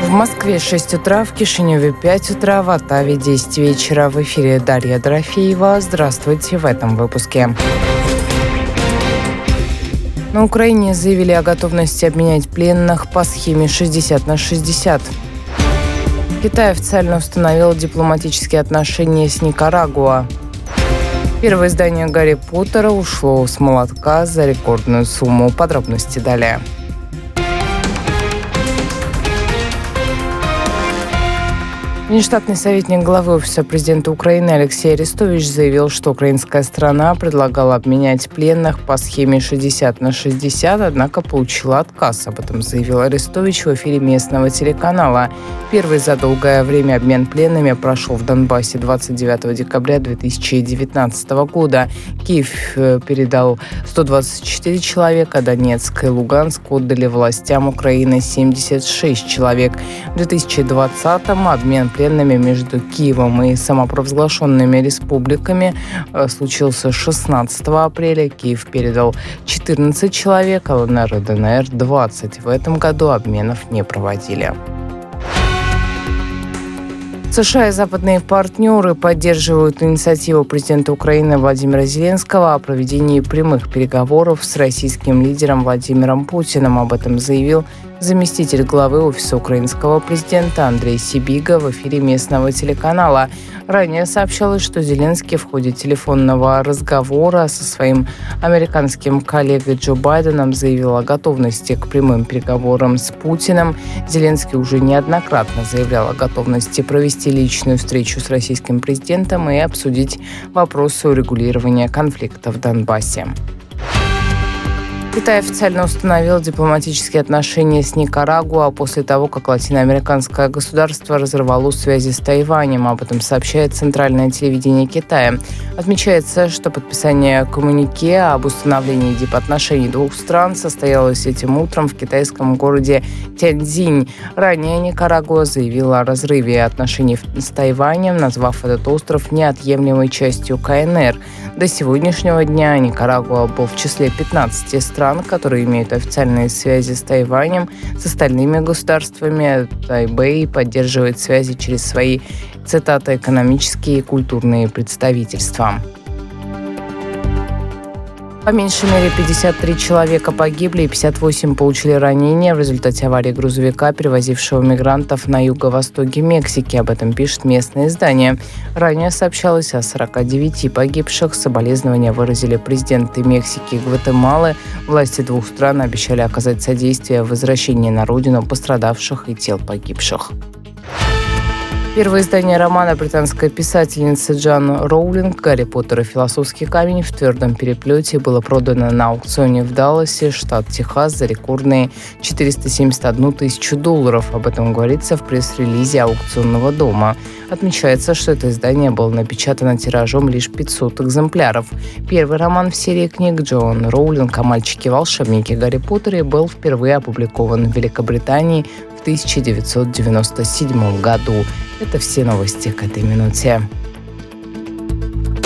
В Москве 6 утра, в Кишиневе 5 утра, в Оттаве 10 вечера. В эфире Дарья Дорофеева. Здравствуйте в этом выпуске. На Украине заявили о готовности обменять пленных по схеме 60/60. Китай официально установил дипломатические отношения с Никарагуа. Первое издание «Гарри Поттера» ушло с молотка за рекордную сумму. Подробности далее. Внештатный советник главы Офиса президента Украины Алексей Арестович заявил, что украинская сторона предлагала обменять пленных по схеме 60/60, однако получила отказ. Об этом заявил Арестович в эфире местного телеканала. Первый за долгое время обмен пленными прошел в Донбассе 29 декабря 2019 года. Киев передал 124 человека, Донецк и Луганск отдали властям Украины 76 человек. В 2020-м обмен пленными между Киевом и самопровозглашенными республиками случился 16 апреля. Киев передал 14 человек, а ЛНР и ДНР – 20. В этом году обменов не проводили. США и западные партнеры поддерживают инициативу президента Украины Владимира Зеленского о проведении прямых переговоров с российским лидером Владимиром Путиным. Об этом заявил заместитель главы Офиса украинского президента Андрей Сибига в эфире местного телеканала. Ранее сообщалось, что Зеленский в ходе телефонного разговора со своим американским коллегой Джо Байденом заявил о готовности к прямым переговорам с Путиным. Зеленский уже неоднократно заявлял о готовности провести личную встречу с российским президентом и обсудить вопросы урегулирования конфликта в Донбассе. Китай официально установил дипломатические отношения с Никарагуа после того, как латиноамериканское государство разорвало связи с Тайванем. Об этом сообщает Центральное телевидение Китая. Отмечается, что подписание коммюнике об установлении дипотношений двух стран состоялось этим утром в китайском городе Тяньцзинь. Ранее Никарагуа заявила о разрыве отношений с Тайванем, назвав этот остров неотъемлемой частью КНР. До сегодняшнего дня Никарагуа был в числе 15 стран, которые имеют официальные связи с Тайванем. С остальными государствами Тайбэй поддерживает связи через свои, цитата, экономические и культурные представительства. По меньшей мере 53 человека погибли и 58 получили ранения в результате аварии грузовика, перевозившего мигрантов на юго-востоке Мексики. Об этом пишет местное издание. Ранее сообщалось о 49 погибших. Соболезнования выразили президенты Мексики и Гватемалы. Власти двух стран обещали оказать содействие в возвращении на родину пострадавших и тел погибших. Первое издание романа британской писательницы Джоан Роулинг «Гарри Поттер и философский камень» в твердом переплете было продано на аукционе в Далласе, штат Техас, за рекордные $471 тысячу. Об этом говорится в пресс-релизе аукционного дома. Отмечается, что это издание было напечатано тиражом лишь 500 экземпляров. Первый роман в серии книг Джоан Роулинг о мальчике-волшебнике Гарри Поттере был впервые опубликован в Великобритании в 1997 году. Это все новости к этой минуте.